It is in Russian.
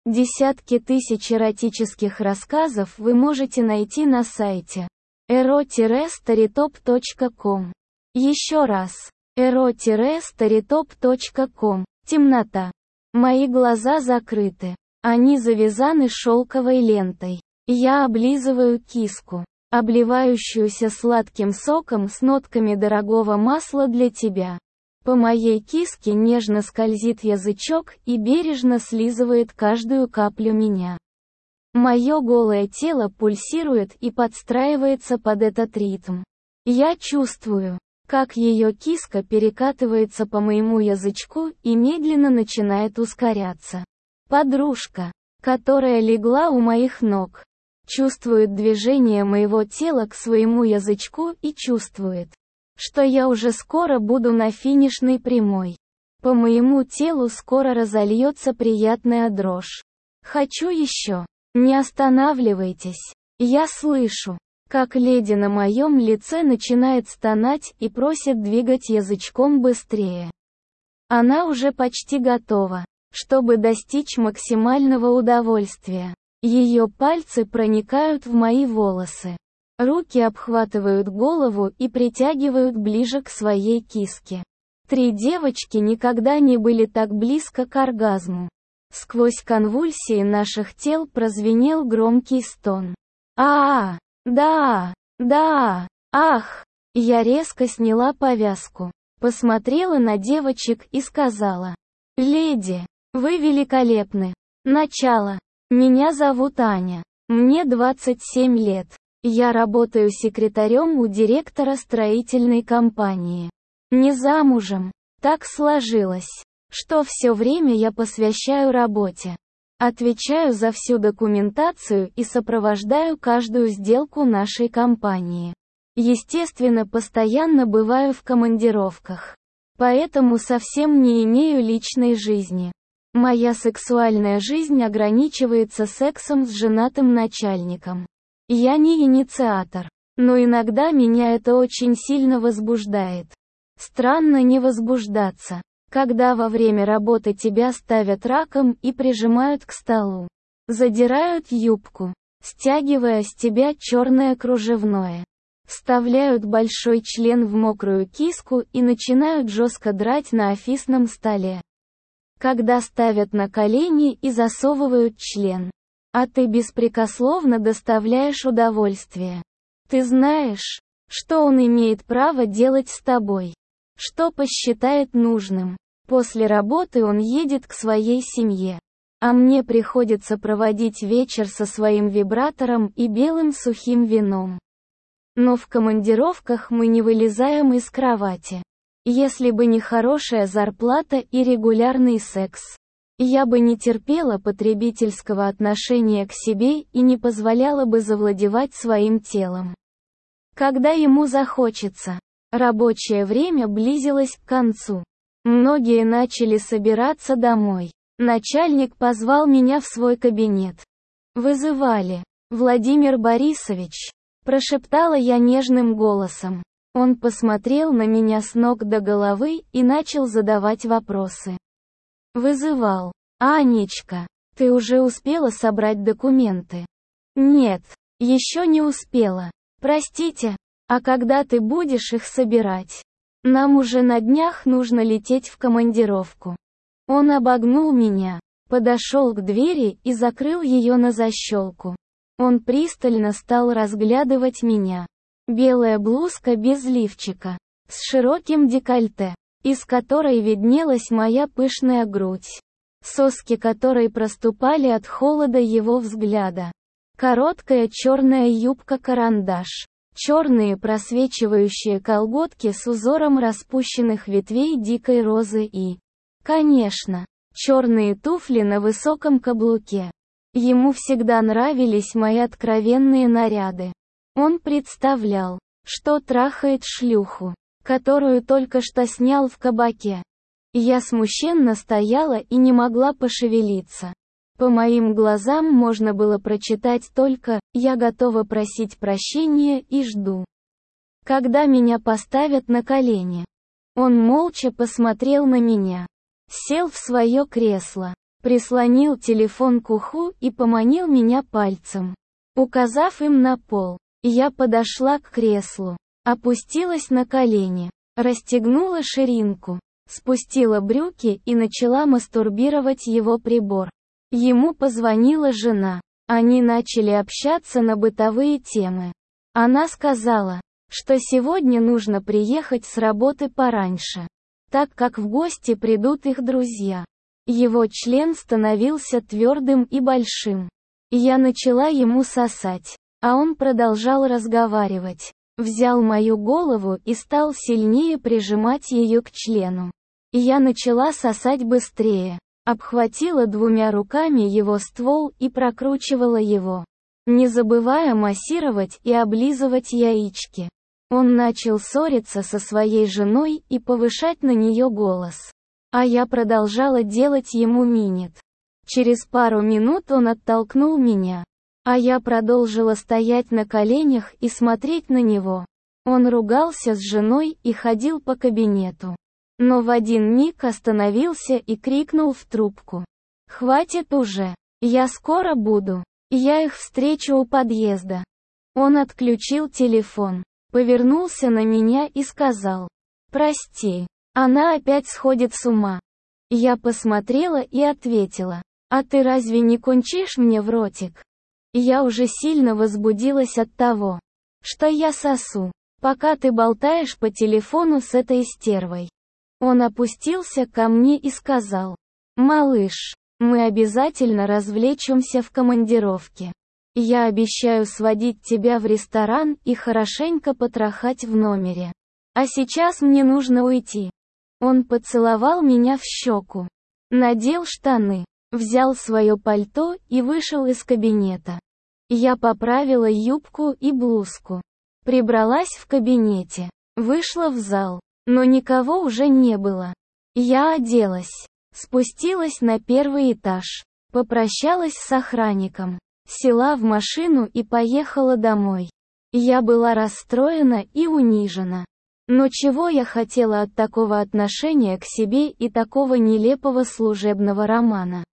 Десятки тысяч эротических рассказов вы можете найти на сайте ero-storytop.com. Еще раз. ero-storytop.com. Темнота. Мои глаза закрыты. Они завязаны шелковой лентой. Я облизываю киску, обливающуюся сладким соком с нотками дорогого масла для тебя. По моей киске нежно скользит язычок и бережно слизывает каждую каплю меня. Мое голое тело пульсирует и подстраивается под этот ритм. Я чувствую, как ее киска перекатывается по моему язычку и медленно начинает ускоряться. Подружка, которая легла у моих ног, чувствует движение моего тела к своему язычку и чувствует, что я уже скоро буду на финишной прямой. По моему телу скоро разольется приятная дрожь. Хочу еще. Не останавливайтесь. Я слышу, как леди на моем лице начинает стонать и просит двигать язычком быстрее. Она уже почти готова, чтобы достичь максимального удовольствия. Ее пальцы проникают в мои волосы. Руки обхватывают голову и притягивают ближе к своей киске. 3 девочки никогда не были так близко к оргазму. Сквозь конвульсии наших тел прозвенел громкий стон. Да, да, ах! Я резко сняла повязку, посмотрела на девочек и сказала: «Леди, вы великолепны. Начало. Меня зовут Аня. Мне 27 лет. Я работаю секретарем у директора строительной компании. Не замужем. Так сложилось, что все время я посвящаю работе. Отвечаю за всю документацию и сопровождаю каждую сделку нашей компании. Естественно, постоянно бываю в командировках. Поэтому совсем не имею личной жизни. Моя сексуальная жизнь ограничивается сексом с женатым начальником. Я не инициатор, но иногда меня это очень сильно возбуждает. Странно не возбуждаться, когда во время работы тебя ставят раком и прижимают к столу. Задирают юбку, стягивая с тебя черное кружевное. Вставляют большой член в мокрую киску и начинают жестко драть на офисном столе. Когда ставят на колени и засовывают член. А ты беспрекословно доставляешь удовольствие. Ты знаешь, что он имеет право делать с тобой, что посчитает нужным. После работы он едет к своей семье, а мне приходится проводить вечер со своим вибратором и белым сухим вином. Но в командировках мы не вылезаем из кровати. Если бы не хорошая зарплата и регулярный секс, я бы не терпела потребительского отношения к себе и не позволяла бы завладевать своим телом. Когда ему захочется. Рабочее время близилось к концу. Многие начали собираться домой. Начальник позвал меня в свой кабинет. «Вызывали. Владимир Борисович», – прошептала я нежным голосом. Он посмотрел на меня с ног до головы и начал задавать вопросы. «Вызывал. Анечка, ты уже успела собрать документы?» «Нет, еще не успела. Простите, а когда ты будешь их собирать? Нам уже на днях нужно лететь в командировку». Он обогнул меня, подошел к двери и закрыл ее на защелку. Он пристально стал разглядывать меня. Белая блузка без лифчика, с широким декольте, из которой виднелась моя пышная грудь, соски которой проступали от холода его взгляда. Короткая черная юбка-карандаш, черные просвечивающие колготки с узором распущенных ветвей дикой розы и, конечно, черные туфли на высоком каблуке. Ему всегда нравились мои откровенные наряды. Он представлял, что трахает шлюху, которую только что снял в кабаке. Я смущенно стояла и не могла пошевелиться. По моим глазам можно было прочитать только «Я готова просить прощения и жду, когда меня поставят на колени». Он молча посмотрел на меня, сел в свое кресло, прислонил телефон к уху и поманил меня пальцем, указав им на пол. Я подошла к креслу, опустилась на колени, расстегнула ширинку, спустила брюки и начала мастурбировать его прибор. Ему позвонила жена. Они начали общаться на бытовые темы. Она сказала, что сегодня нужно приехать с работы пораньше, так как в гости придут их друзья. Его член становился твердым и большим. Я начала ему сосать, а он продолжал разговаривать. Взял мою голову и стал сильнее прижимать ее к члену. Я начала сосать быстрее, обхватила двумя руками его ствол и прокручивала его, не забывая массировать и облизывать яички. Он начал ссориться со своей женой и повышать на нее голос. А я продолжала делать ему минет. Через пару минут он оттолкнул меня. А я продолжила стоять на коленях и смотреть на него. Он ругался с женой и ходил по кабинету. Но в один миг остановился и крикнул в трубку: «Хватит уже! Я скоро буду! Я их встречу у подъезда!» Он отключил телефон, повернулся на меня и сказал: «Прости, она опять сходит с ума». Я посмотрела и ответила: «А ты разве не кончишь мне в ротик?» Я уже сильно возбудилась от того, что я сосу, пока ты болтаешь по телефону с этой стервой. Он опустился ко мне и сказал: «Малыш, мы обязательно развлечемся в командировке. Я обещаю сводить тебя в ресторан и хорошенько потрахать в номере. А сейчас мне нужно уйти». Он поцеловал меня в щеку, надел штаны, взял свое пальто и вышел из кабинета. Я поправила юбку и блузку, прибралась в кабинете, вышла в зал, но никого уже не было. Я оделась, спустилась на первый этаж, попрощалась с охранником, села в машину и поехала домой. Я была расстроена и унижена. Но чего я хотела от такого отношения к себе и такого нелепого служебного романа?